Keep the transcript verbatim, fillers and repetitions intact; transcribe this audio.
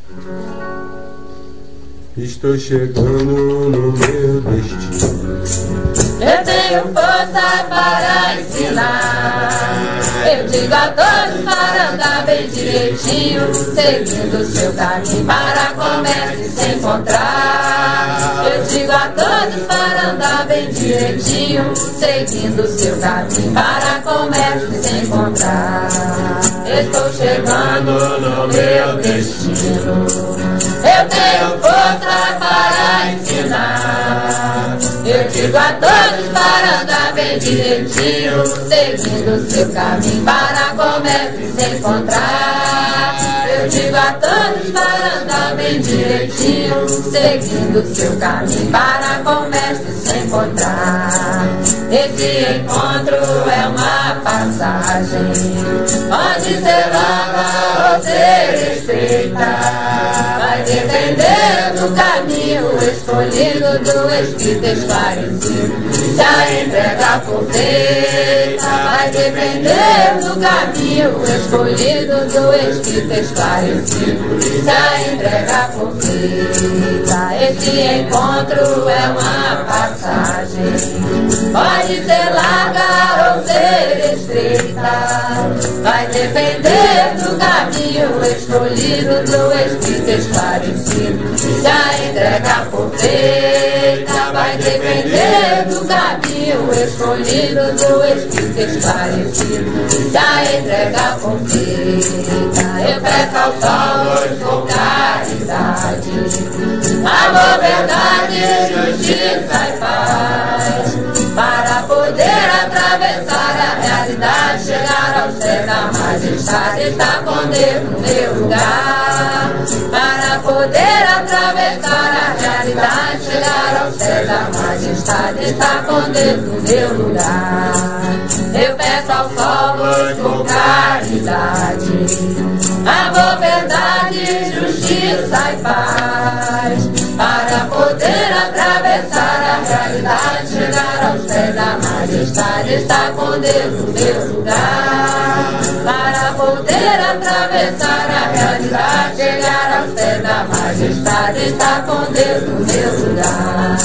Estou chegando no meu destino. Eu tenho força para ensinar. Eu digo a todos para andar bem direitinho, seguindo o seu caminho para comércio se encontrar. Eu digo a todos para andar bem direitinho, seguindo o seu caminho para comércio se encontrar. Estou chegando no meu destino. Eu tenho força para ensinar. Eu digo a todos para andar bem direitinho, seguindo o seu caminho para comércio se encontrar. Eu digo a todos para andar bem direitinho, seguindo o seu caminho para comércio se encontrar. Esse encontro é uma passagem, pode ser longa ou ser estreita. Vai depender do caminho escolhido, do Espírito esclarecido, se a entrega for feita. Vai depender do caminho escolhido, do Espírito esclarecido, se a entrega for feita. Este encontro é uma passagem, pode ser larga ou ser estreita. Vai depender do caminho escolhido, do Espírito esclarecido, se a entrega for feita. Vai depender do caminho escolhido, do Espírito esclarecido, se a entrega for feita. Eu peço aos salvos com caridade, amor, verdade, justiça e paz, para poder atravessar a realidade, chegar aos pés da majestade, estar com Deus no meu lugar. Para poder atravessar a realidade, chegar aos pés da majestade, estar com Deus no meu lugar. Eu peço aos povos com caridade, amor, verdade, justiça e paz, para poder atravessar a realidade, chegar aos pés da majestade, estar com Deus no meu lugar. Para poder atravessar a realidade, chegar aos pés da majestade, estar com Deus no meu lugar.